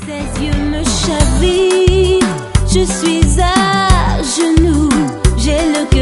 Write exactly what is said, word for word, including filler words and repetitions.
Ses yeux me chavirent, je suis à genoux, j'ai le cœur